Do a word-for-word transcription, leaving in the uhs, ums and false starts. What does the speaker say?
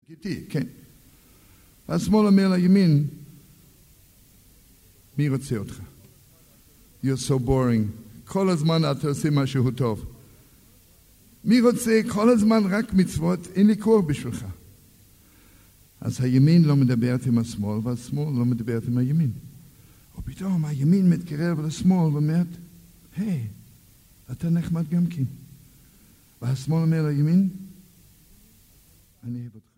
איתי, כן. והשמאל אומר לימין, מי רוצה אותך? You're so boring. כל הזמן אתה עושה משהו טוב. מי רוצה כל הזמן רק מצוות? אין לי כוח בשבילך. אז הימין לא מדברת עם השמאל, והשמאל לא מדברת עם הימין. ופתאום הימין מתקרב לשמאל ואומרת, היי, אתה נחמד גם כן. והשמאל אומר לימין, אני אוהב אותך.